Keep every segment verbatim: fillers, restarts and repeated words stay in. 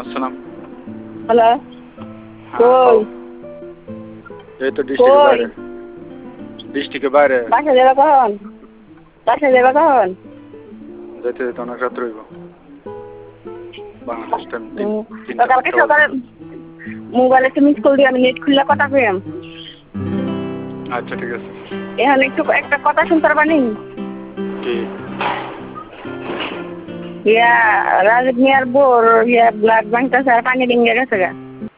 আসসালাম। হ্যালো হ্যাঁ, কই কও। এই তো ডিস্ট্রিক্টের কই বাইরে। ডিস্ট্রিক্টের বাইরে। বাসা যাবা কখন বাসা যাবা কখন যেতে যেতে অনেক রাত রইব। বাংলাদেশ টাইম তিন উম, তো তিনটা কালকে চারটা সকালে বাজে। মোবাইলে তুমি স্কুল দিয়ে আমি নেট খুললে কথা পেলাম। আচ্ছা ঠিক আছে। এখন একটু একটা কথা শুনতে পারবানি? কি? ইয়া রাজীব মিয়ার বোর ইয়া ব্লাড ব্যাংকটা আর পানি ডিঙ্গে গেছে গা।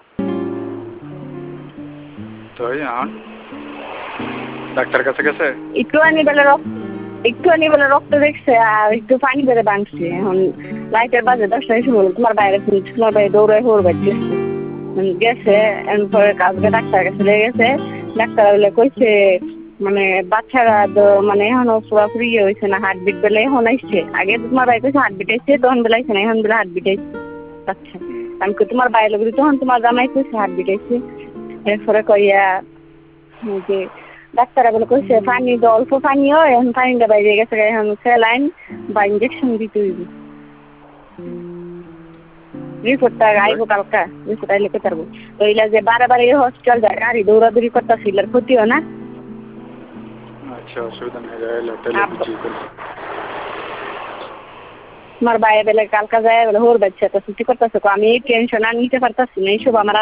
তো এই এখন ডাক্তার কাছে গেছে? একটু আনি বেলা রক্ত একটু আনি বেলা রক্ত দেখছে আর একটু পানি বেড়ে বাঁধছে। এখন লাইটের বাজে দশটার সময় তোমার বাইরে তোমার বাইরে দৌড়ায় হোর বাড়ি গেছে গেছে এরপরে কালকে ডাক্তার কাছে লেগে গেছে। ডাক্তার বলে কইছে মানে বাচ্চারা তো মানে এখনো পুরাপুরি ইয়ে হয়েছে না, হার্টবিট বেলে এখন আইসছে। আগে তোমার বাইরে কইছে হার্টবিট আইসছে, তখন বেলা আইসে না, এখন বেলা হার্টবিট আইসছে। আচ্ছা আমি কই তোমার বাইরে লোক তখন তোমার জামাই কইছে হার্টবিট আইসছে। এরপরে কইয়া যে ডাক্তার বলে কইছে পানি তো অল্প পানি হয়, এখন পানিটা বাইরে গেছে, এখন স্যালাইন বা ইঞ্জেকশন দিতে হইব। রিপোর্টটা আইবো কালকা, রিপোর্ট আইলে কে পারবো। ওইলা যে বারে বারে হসপিটাল যায় গাড়ি দৌড়াদৌড়ি করতেছিল আর ক্ষতিও না। আচ্ছা অসুবিধা নেই, যাইলে তাইলে বুঝি করে। তোমার বাইরে বেলে কালকা যায় বলে হোর বাচ্চা তো ছুটি করতেছে, আমি টেনশন আর নিতে পারতাছি না, এইসব আমার